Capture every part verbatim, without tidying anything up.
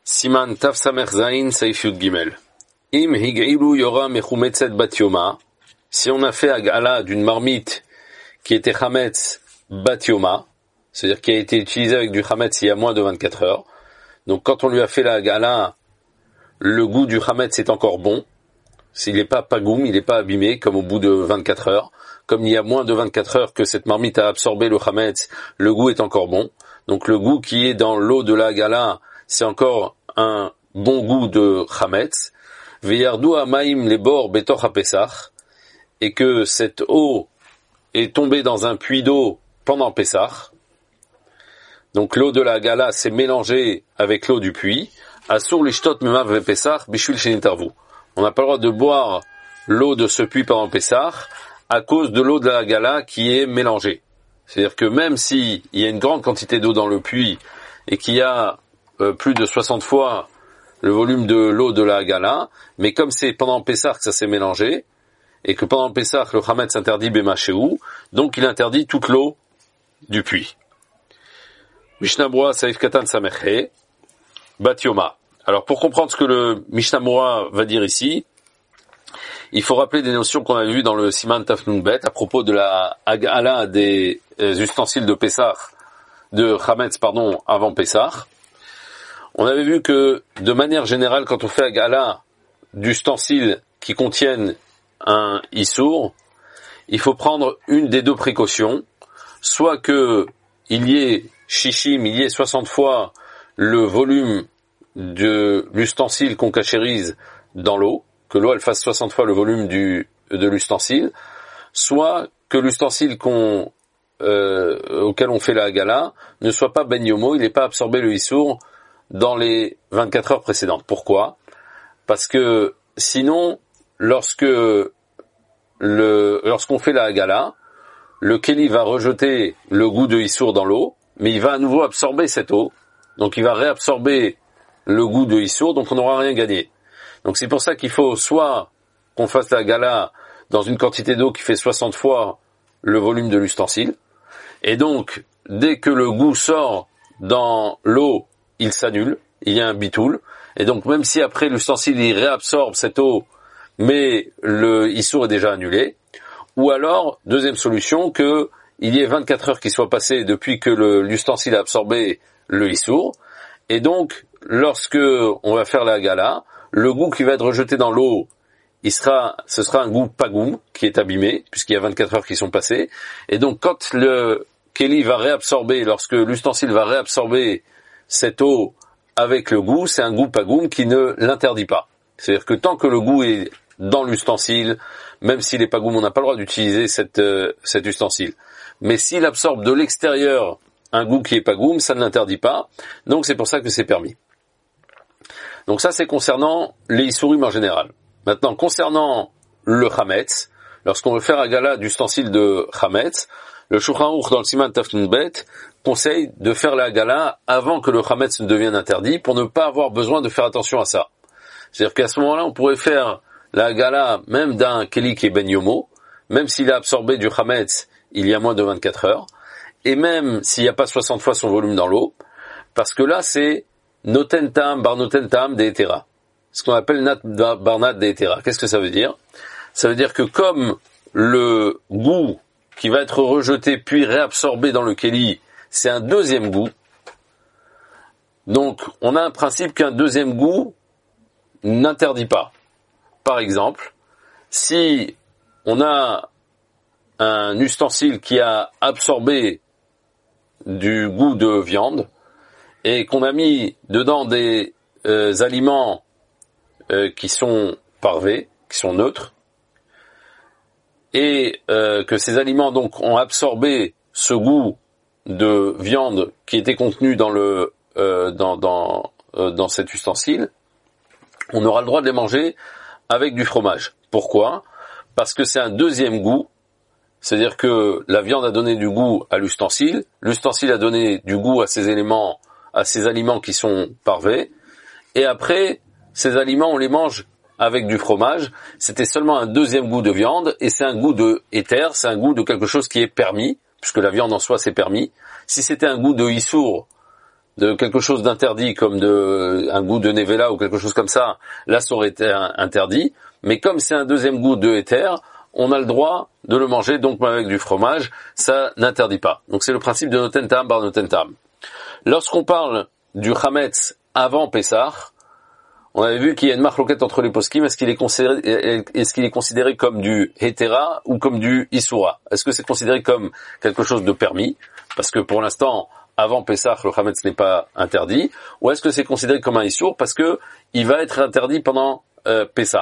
Siman Taf Samer Zain Saif Yud Gimel. Im Hig'ilu Yora Mechumetzet Bat Yoma. Si on a fait Agala d'une marmite qui était Chametz Bat Yoma, c'est-à-dire qui a été utilisée avec du Chametz il y a moins de vingt-quatre heures, donc quand on lui a fait la Agala, le goût du Chametz est encore bon. S'il n'est pas pagoum, il n'est pas abîmé, comme au bout de vingt-quatre heures. Comme il y a moins de vingt-quatre heures que cette marmite a absorbé le Chametz, le goût est encore bon. Donc le goût qui est dans l'eau de la Agala, c'est encore un bon goût de Chametz. Veyardu ha'mayim lebor betoch ha'pesach, et que cette eau est tombée dans un puits d'eau pendant Pessah. Donc l'eau de la Agala s'est mélangée avec l'eau du puits. Asur lishtot memav ve'pesach bishvil shenitarvu. On n'a pas le droit de boire l'eau de ce puits pendant Pessah à cause de l'eau de la Agala qui est mélangée. C'est-à-dire que même s'il y a une grande quantité d'eau dans le puits et qu'il y a euh, plus de soixante fois le volume de l'eau de la Agala, mais comme c'est pendant Pessah que ça s'est mélangé, et que pendant Pessah le Chametz interdit Bemachéou, donc il interdit toute l'eau du puits. Mishnah Brura Saif Katan Sameche, Bat Yoma. Alors pour comprendre ce que le Mishnah Brura va dire ici, il faut rappeler des notions qu'on a vues dans le Siman Taf Nun Bet à propos de la Agala des ustensiles de Pessah, de Chametz, pardon, avant Pessah. On avait vu que, de manière générale, quand on fait Agala d'ustensiles qui contiennent un Issour, il faut prendre une des deux précautions, soit que il y ait Shishim, il y ait soixante fois le volume de l'ustensile qu'on cachérise dans l'eau, que l'eau elle fasse soixante fois le volume du de l'ustensile, soit que l'ustensile qu'on euh, auquel on fait la Agala ne soit pas ben yomo, il n'ait pas absorbé le Issour dans les vingt-quatre heures précédentes. Pourquoi? Parce que sinon, lorsque le lorsqu'on fait la Agala, le Kéli va rejeter le goût de Issour dans l'eau, mais il va à nouveau absorber cette eau, donc il va réabsorber le goût de Issour, donc on n'aura rien gagné. Donc c'est pour ça qu'il faut soit qu'on fasse la Agala dans une quantité d'eau qui fait soixante fois le volume de l'ustensile, et donc dès que le goût sort dans l'eau, il s'annule, il y a un bitoul, et donc même si après l'ustensile il réabsorbe cette eau, mais le Issour est déjà annulé, ou alors, deuxième solution, que il y ait vingt-quatre heures qui soient passées depuis que le, l'ustensile a absorbé le Issour, et donc lorsque on va faire la Agala, le goût qui va être rejeté dans l'eau, il sera, ce sera un goût pagoum qui est abîmé, puisqu'il y a vingt-quatre heures qui sont passées, et donc quand le Kéli va réabsorber, lorsque l'ustensile va réabsorber cette eau avec le goût, c'est un goût pagoum qui ne l'interdit pas. C'est-à-dire que tant que le goût est dans l'ustensile, même s'il est pagoum, on n'a pas le droit d'utiliser cette, euh, cet ustensile. Mais s'il absorbe de l'extérieur un goût qui est pagoum, ça ne l'interdit pas. Donc c'est pour ça que c'est permis. Donc ça c'est concernant les Issourim en général. Maintenant, concernant le Chametz, lorsqu'on veut faire Agala d'ustensile de Chametz, le Shulchan Aruch dans le Siman Taf Nun Bet conseille de faire la Agala avant que le Chametz ne devienne interdit pour ne pas avoir besoin de faire attention à ça. C'est-à-dire qu'à ce moment-là, on pourrait faire la Agala même d'un Kéli qui est ben yomo, même s'il a absorbé du Chametz il y a moins de vingt-quatre heures, et même s'il n'y a pas soixante fois son volume dans l'eau, parce que là c'est Noten Tam, Bar Noten Tam de Hétéra. Ce qu'on appelle Nat Barnat de Hétéra. Qu'est-ce que ça veut dire? Ça veut dire que comme le goût qui va être rejeté puis réabsorbé dans le Kéli, c'est un deuxième goût, donc on a un principe qu'un deuxième goût n'interdit pas. Par exemple, si on a un ustensile qui a absorbé du goût de viande et qu'on a mis dedans des euh, aliments euh, qui sont parvés, qui sont neutres, et euh, que ces aliments donc ont absorbé ce goût de viande qui était contenu dans le euh, dans dans euh, dans cet ustensile, on aura le droit de les manger avec du fromage. Pourquoi? Parce que c'est un deuxième goût, c'est-à-dire que la viande a donné du goût à l'ustensile, l'ustensile a donné du goût à ces éléments, à ces aliments qui sont parvés, et après, ces aliments, on les mange avec du fromage. C'était seulement un deuxième goût de viande, et c'est un goût de éther, c'est un goût de quelque chose qui est permis, puisque la viande en soi c'est permis. Si c'était un goût de Issour, de quelque chose d'interdit, comme de un goût de nevela ou quelque chose comme ça, là ça aurait été interdit. Mais comme c'est un deuxième goût de éther, on a le droit de le manger, donc avec du fromage, ça n'interdit pas. Donc c'est le principe de noten tam bar noten tam. Lorsqu'on parle du chametz avant Pessah, on avait vu qu'il y a une marloquette entre les poskim, est-ce qu'il est considéré, est-ce qu'il est considéré comme du hétéra ou comme du issoura? Est-ce que c'est considéré comme quelque chose de permis? Parce que pour l'instant, avant Pessah, le chametz n'est pas interdit. Ou est-ce que c'est considéré comme un issour? Parce que il va être interdit pendant euh, Pessah.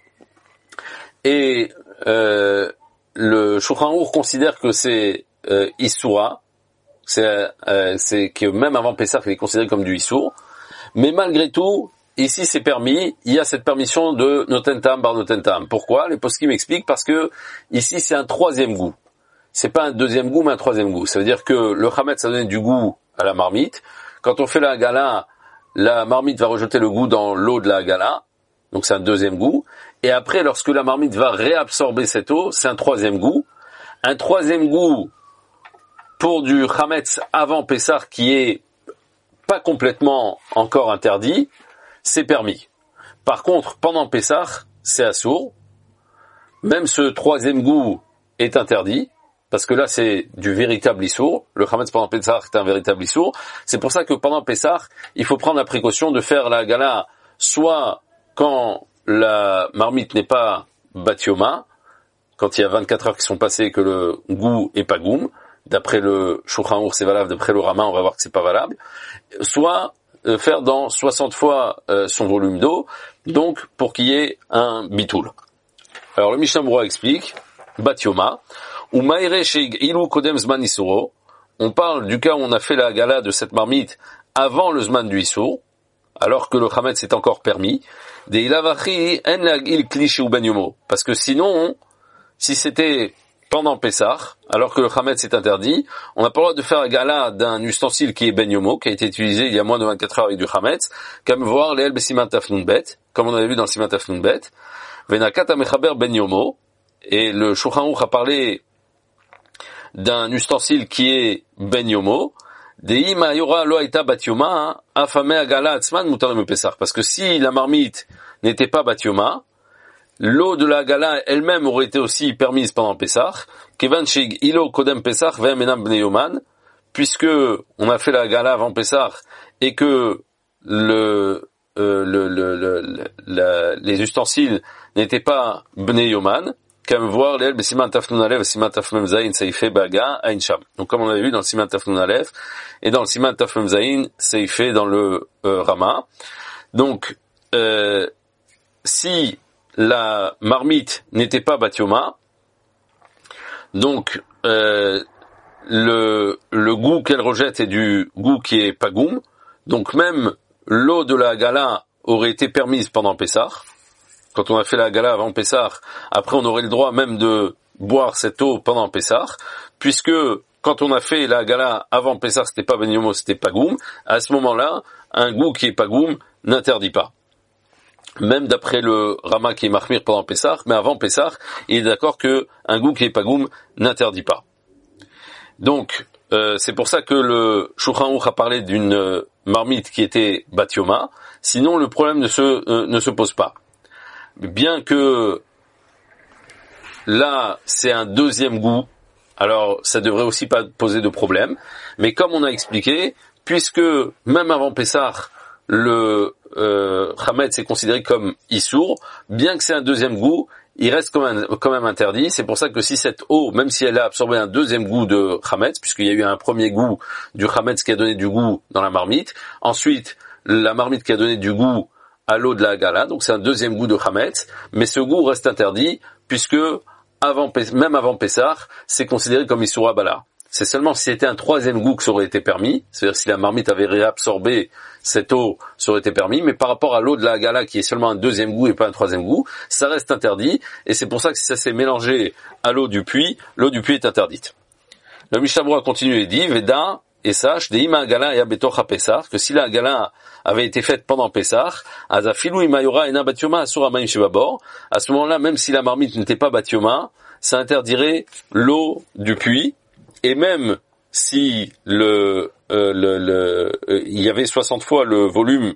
Et euh, le Shulchan Aruch considère que c'est euh, issoura, c'est, euh, c'est que même avant Pessah, il est considéré comme du issour. Mais malgré tout, ici c'est permis, il y a cette permission de noten tam bar noten tam. Pourquoi? Les poskim m'expliquent parce que ici c'est un troisième goût. C'est pas un deuxième goût mais un troisième goût. Ça veut dire que le chametz a donné du goût à la marmite. Quand on fait la hagala, la marmite va rejeter le goût dans l'eau de la hagala. Donc c'est un deuxième goût. Et après, lorsque la marmite va réabsorber cette eau, c'est un troisième goût. Un troisième goût pour du chametz avant Pessah qui est pas complètement encore interdit, c'est permis. Par contre, pendant Pessah, c'est assour. Même ce troisième goût est interdit, parce que là, c'est du véritable issour. Le chametz pendant Pessah est un véritable issour. C'est pour ça que pendant Pessah, il faut prendre la précaution de faire la gala, soit quand la marmite n'est pas batioma, quand il y a vingt-quatre heures qui sont passées et que le goût est pas goum, d'après le Shulchan Aruch c'est valable, d'après le Rama on va voir que c'est pas valable, soit euh, faire dans soixante fois euh, son volume d'eau, donc pour qu'il y ait un bitoul. Alors le Mishnah Berurah explique, batioma, ou maïre sheig ilu kodem zman isuro, on parle du cas où on a fait la gala de cette marmite avant le zman du issour, alors que le chametz est encore permis, des ilavachi en lagil kliché ou ben yomo, parce que sinon, si c'était pendant Pessah, alors que le chametz est interdit, on n'a pas le droit de faire la gala d'un ustensile qui est ben yomo, qui a été utilisé il y a moins de vingt-quatre heures avec du chametz, comme voir les elbesiman tafnun bet, comme on avait vu dans le siman tafnun bet, venakat amechaber ben yomo, et le Shulchan Aruch a parlé d'un ustensile qui est ben yomo, parce que si la marmite n'était pas batioma, l'eau de la gala elle-même aurait été aussi permise pendant Pessah, puisque on a fait la gala avant Pessah et que le, euh, le, le, le, le les ustensiles n'étaient pas bnei yoman, comme voir l'el besiman tafnun alef siman tafnun zayin seifé baga ain sham. Donc comme on avait vu dans le siman tafnun alef et dans le siman tafnun zayin seifé dans le euh, Rama. Donc euh, si la marmite n'était pas batioma, donc euh, le le goût qu'elle rejette est du goût qui est pagoum. Donc même l'eau de la gala aurait été permise pendant Pessah. Quand on a fait la gala avant Pessah, après on aurait le droit même de boire cette eau pendant Pessah, puisque quand on a fait la gala avant Pessah, c'était pas ben yomo, c'était pagoum. À ce moment-là, un goût qui est pagoum n'interdit pas. Même d'après le Rama qui est marmir pendant Pessah, mais avant Pessah, il est d'accord que un goût qui est pagoum n'interdit pas. Donc, euh, c'est pour ça que le Shulchan Aruch a parlé d'une euh, marmite qui était batioma. Sinon, le problème ne se euh, ne se pose pas. Bien que là, c'est un deuxième goût, alors ça devrait aussi pas poser de problème. Mais comme on a expliqué, puisque même avant Pessah, le euh, chametz est considéré comme issour, bien que c'est un deuxième goût, il reste quand même, quand même interdit. C'est pour ça que si cette eau, même si elle a absorbé un deuxième goût de chametz, puisqu'il y a eu un premier goût du chametz qui a donné du goût dans la marmite, ensuite la marmite qui a donné du goût à l'eau de la gala, donc c'est un deuxième goût de chametz, mais ce goût reste interdit, puisque avant, même avant Pessah, c'est considéré comme issoura bala. C'est seulement si c'était un troisième goût que ça aurait été permis, c'est-à-dire si la marmite avait réabsorbé cette eau, ça aurait été permis, mais par rapport à l'eau de la gala qui est seulement un deuxième goût et pas un troisième goût, ça reste interdit, et c'est pour ça que si ça s'est mélangé à l'eau du puits, l'eau du puits est interdite. Le Mishnah Berurah continue et dit, Veda, et sache, Deima Gala et Abetocha Pessah, que si la Gala avait été faite pendant Pessah, Azafilu Imayora Ena Batioma Asura Maim Shebabor, à ce moment-là, même si la marmite n'était pas Batioma, ça interdirait l'eau du puits, et même si le euh, le, le euh, il y avait soixante fois le volume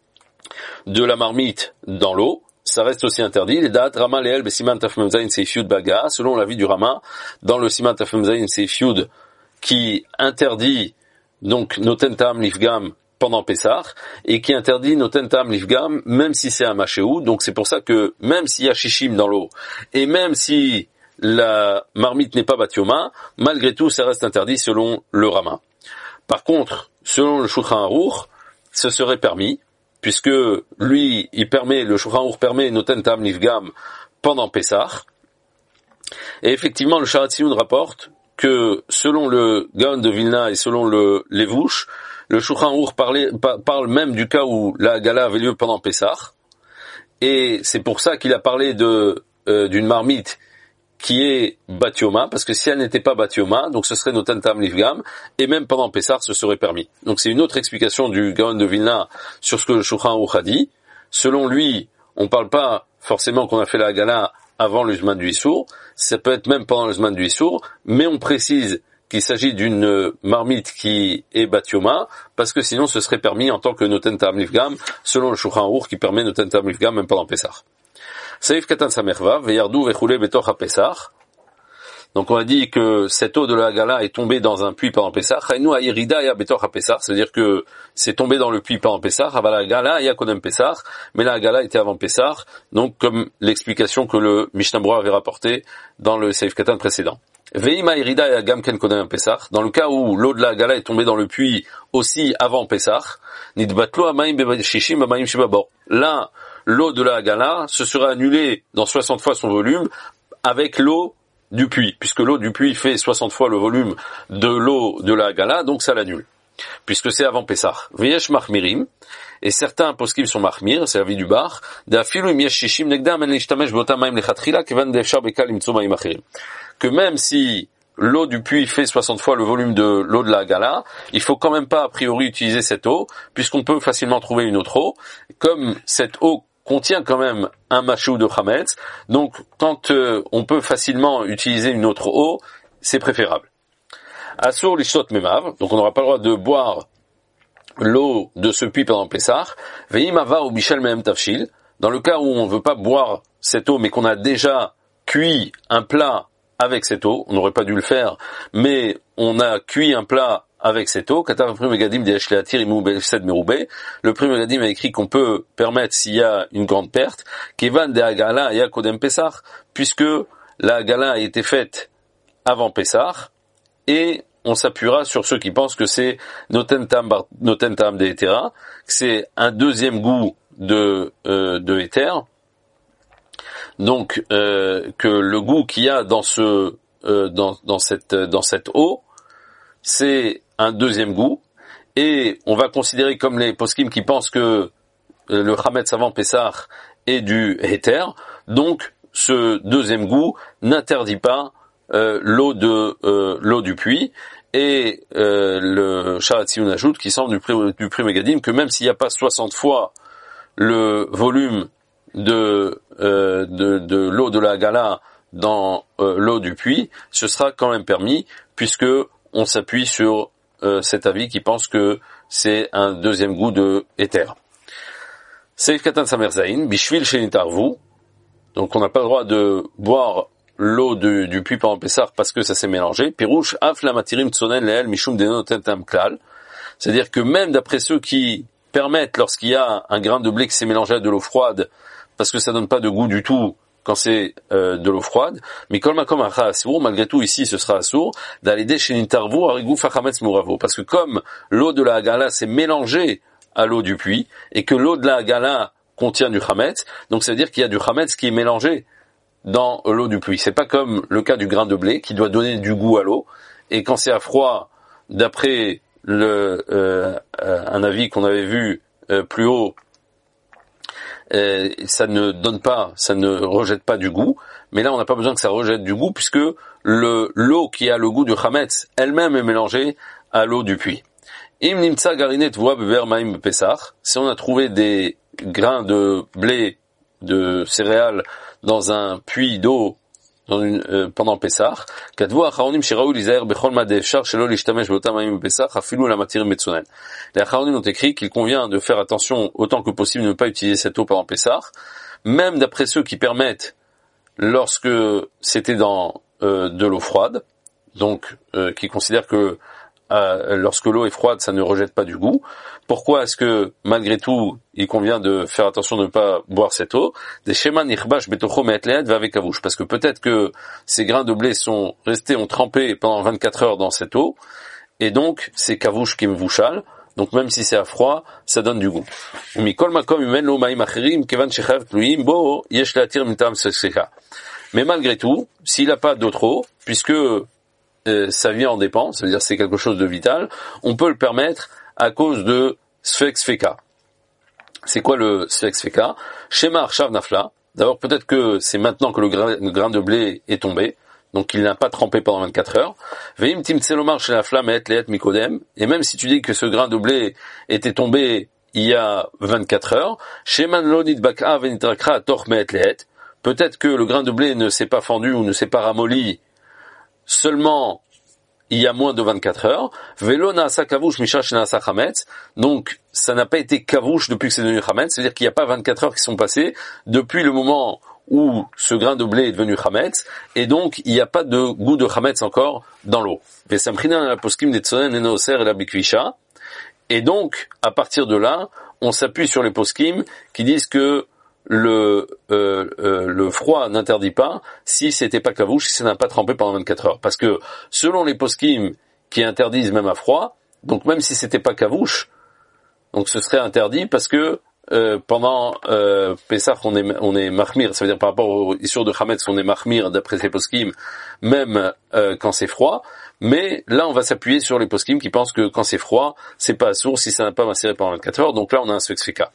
de la marmite dans l'eau, ça reste aussi interdit. Les dates Rama Leel Besiman Tafmemzain Seifyud Baga, selon l'avis du Rama, dans le Siman Tafmemzain Seifyud, qui interdit donc Noten Tam Lifgam pendant Pessah, et qui interdit Noten Tam Lifgam même si c'est un Machéou. Donc c'est pour ça que même s'il y a Shishim dans l'eau, et même si la marmite n'est pas Batioma, malgré tout ça reste interdit selon le Rama. Par contre, selon le Shulchan Aruch, ce serait permis, puisque lui, il permet, le Shulchan Aruch permet Noten Tam Lifgam pendant Pessah. Et effectivement, le Sharat Tziyun rapporte que selon le Gaon de Vilna et selon le Levouche, le Shulchan Aruch parle même du cas où la Gala avait lieu pendant Pessah. Et c'est pour ça qu'il a parlé de euh, d'une marmite qui est Batioma, parce que si elle n'était pas Batioma, donc ce serait Noten Tam Lifgam, et même pendant Pessah, ce serait permis. Donc c'est une autre explication du Gaon de Vilna sur ce que le Shulchan Aruch a dit. Selon lui, on parle pas forcément qu'on a fait la Gala avant le Zman du Issour, ça peut être même pendant le Zman du Issour, mais on précise qu'il s'agit d'une marmite qui est Batioma, parce que sinon ce serait permis en tant que Noten Tam Lifgam, selon le Shulchan Aruch qui permet Noten Tam Lifgam même pendant Pessah. Saif Katan Samerva, Veyardou Vechule Betoch HaPessah. Donc on a dit que cette eau de la Gala est tombée dans un puits pendant Pessah. Chainu Ayirida Ya Betoch HaPessah, c'est-à-dire que c'est tombé dans le puits pendant Pessah. Aval la Gala Ya Kodem Pessah, mais la Gala était avant Pessah. Donc comme l'explication que le Mishnah Berurah avait rapporté dans le Saif Katan précédent. Veima Ayirida Ya Gam Ken Kodem Pessah. Dans le cas où l'eau de la Gala est tombée dans le puits aussi avant Pessah, Nidbatlo Amaim Beshishim Amaim Shibabor. Là, l'eau de la Gala se sera annulée dans soixante fois son volume avec l'eau du puits, puisque l'eau du puits fait soixante fois le volume de l'eau de la Gala, donc ça l'annule, puisque c'est avant Pessah. V'yesh machmirim, et certains poskim sont machmir, c'est l'avis du bar, d'afilou im yesh shishim negdam en l'ishtamesh botam maim lechatchila kevan defshar bekal limtso maim achirim. Que même si l'eau du puits fait soixante fois le volume de l'eau de la Gala, il faut quand même pas a priori utiliser cette eau, puisqu'on peut facilement trouver une autre eau, comme cette eau contient quand même un machou de Chametz, donc quand euh, on peut facilement utiliser une autre eau, c'est préférable. Asur lishtot memav, donc on n'aura pas le droit de boire l'eau de ce puits pendant Pessah. Veimava ou bishel mehem tafshil, dans le cas où on ne veut pas boire cette eau, mais qu'on a déjà cuit un plat avec cette eau, on n'aurait pas dû le faire, mais on a cuit un plat avec cette eau. Le Pri Megadim a écrit qu'on peut permettre s'il y a une grande perte, Kevan de Agala ya Kodem Pessah, puisque la Agala a été faite avant Pessah, et on s'appuiera sur ceux qui pensent que c'est Noten Tam Noten Tam de Hétera, que c'est un deuxième goût de euh, de Héter. Donc euh, que le goût qu'il y a dans ce euh, dans dans cette dans cette eau, c'est un deuxième goût, et on va considérer comme les poskim qui pensent que le Chametz avant Pessah est du Héter, donc ce deuxième goût n'interdit pas euh, l'eau de euh, l'eau du puits, et euh, le Sharat Tziyun ajoute, qui semble du Pri, du Pri Megadim, que même s'il n'y a pas soixante fois le volume de euh, de, de l'eau de la Gala dans euh, l'eau du puits, ce sera quand même permis, puisque on s'appuie sur euh, cet avis qui pense que c'est un deuxième goût de éther. Seif Katan Samerzaïn, Bishvil Shenitarvu, donc on n'a pas le droit de boire l'eau de, du puits pendant Pessah parce que ça s'est mélangé. Pirouche Af la Matirim Tsonen Leel Mishum Denoten Tam Klal, c'est-à-dire que même d'après ceux qui permettent, lorsqu'il y a un grain de blé qui s'est mélangé à de l'eau froide, parce que ça donne pas de goût du tout quand c'est euh, de l'eau froide, mais kol makom acha asur, malgré tout ici ce sera asur, d'alider shenintarvu arigu fachametz muravo, parce que comme l'eau de la Hagala s'est mélangée à l'eau du puits, et que l'eau de la Hagala contient du chametz, donc ça veut dire qu'il y a du chametz qui est mélangé dans l'eau du puits. C'est pas comme le cas du grain de blé qui doit donner du goût à l'eau, et quand c'est à froid, d'après le euh, euh, un avis qu'on avait vu euh, plus haut, Euh, ça ne donne pas, ça ne rejette pas du goût, mais là on n'a pas besoin que ça rejette du goût puisque le l'eau qui a le goût du chametz elle-même est mélangée à l'eau du puits. Im nimtsa garinet voa bever maim pesach, si on a trouvé des grains de blé, de céréales dans un puits d'eau dans une, euh, pendant Pessah, Kadvu Acharonim Shiraou Lizaer Bechol Madefshar Shelo Lishtamesh Beotam Hayim Pessah Afilu la Matirim Metzonen. Les Acharonim ont écrit qu'il convient de faire attention autant que possible de ne pas utiliser cette eau pendant Pessah, même d'après ceux qui permettent lorsque c'était dans euh, de l'eau froide, donc euh, qui considèrent que euh, lorsque l'eau est froide, ça ne rejette pas du goût. Pourquoi est-ce que malgré tout, il convient de faire attention de ne pas boire cette eau? Des schémas nirbash betocho me'etleet va avec kavouche, parce que peut-être que ces grains de blé sont restés, ont trempé pendant vingt-quatre heures dans cette eau, et donc c'est kavouche qui me vouchale. Donc même si c'est à froid, ça donne du goût. Mais malgré tout, s'il n'a pas d'autre eau, puisque euh, sa vie en dépend, ça veut dire que c'est quelque chose de vital, on peut le permettre à cause de Sfex Feka. C'est quoi le Sfex Feka? Shema Arshav Nafla. D'abord, peut-être que c'est maintenant que le grain, le grain de blé est tombé, donc il n'a pas trempé pendant vingt-quatre heures. Veim tim tselomar chez la flamme et leet mikodem. Et même si tu dis que ce grain de blé était tombé il y a vingt-quatre heures, sheman lonit bak'a venitrakra toch meet leet. Peut-être que le grain de blé ne s'est pas fendu ou ne s'est pas ramolli seulement il y a moins de vingt-quatre heures. Velo naasa kavouche misha shenasa chametz. Donc, ça n'a pas été kavouche depuis que c'est devenu chametz. C'est-à-dire qu'il n'y a pas vingt-quatre heures qui sont passées depuis le moment où ce grain de blé est devenu chametz, et donc il n'y a pas de goût de chametz encore dans l'eau. Et donc, à partir de là, on s'appuie sur les poskim qui disent que le euh, euh, le froid n'interdit pas si c'était pas kavouche, si ça n'a pas trempé pendant vingt-quatre heures. Parce que selon les poskim qui interdisent même à froid, donc même si c'était pas kavouche, donc ce serait interdit parce que Euh, pendant euh, Pessah, on est on est mahmir, ça veut dire par rapport aux issues de Hametz, on est mahmir d'après ces poskim, même euh, quand c'est froid. Mais là, on va s'appuyer sur les poskim qui pensent que quand c'est froid, c'est pas assourd si ça n'a pas macéré pendant vingt-quatre heures. Donc là, on a un sfexfeka.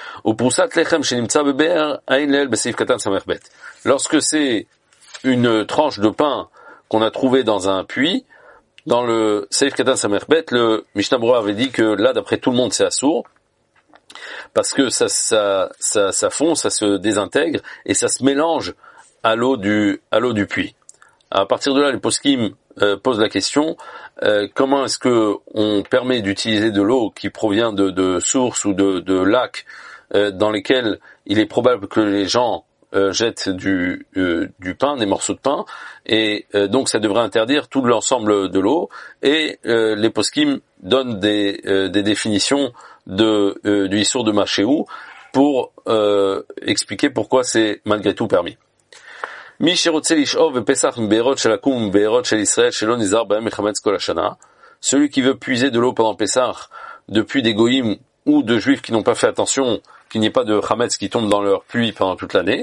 Lorsque c'est une tranche de pain qu'on a trouvée dans un puits, dans le Seif Katan Samerbet, le Mishnah Berurah avait dit que là, d'après tout le monde, c'est assourd, parce que ça, ça, ça, ça fond, ça se désintègre et ça se mélange à l'eau du, à l'eau du puits. À partir de là, les poskim euh, posent la question euh, comment est-ce que on permet d'utiliser de l'eau qui provient de, de sources ou de, de lacs euh, dans lesquels il est probable que les gens euh, jettent du, euh, du pain, des morceaux de pain, et euh, donc ça devrait interdire tout l'ensemble de l'eau. Et euh, les poskim donnent des, euh, des définitions de euh, du Issour de Machéou pour euh, expliquer pourquoi c'est malgré tout permis. Celui qui veut puiser de l'eau pendant Pessah depuis des goïms ou de juifs qui n'ont pas fait attention qu'il n'y ait pas de chametz qui tombe dans leur puits pendant toute l'année,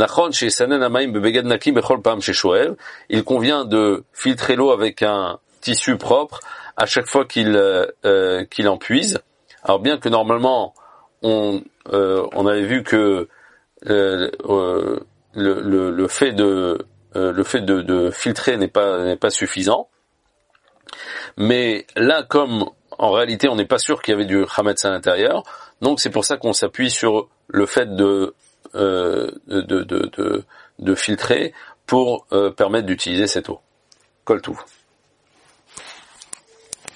il convient de filtrer l'eau avec un tissu propre à chaque fois qu'il euh, qu'il en puise. Alors bien que normalement on euh, on avait vu que euh, euh, le, le le fait de euh, le fait de, de filtrer n'est pas n'est pas suffisant, mais là comme en réalité on n'est pas sûr qu'il y avait du chametz à l'intérieur, donc c'est pour ça qu'on s'appuie sur le fait de euh, de, de de de filtrer pour euh, permettre d'utiliser cette eau. Kol Tuv.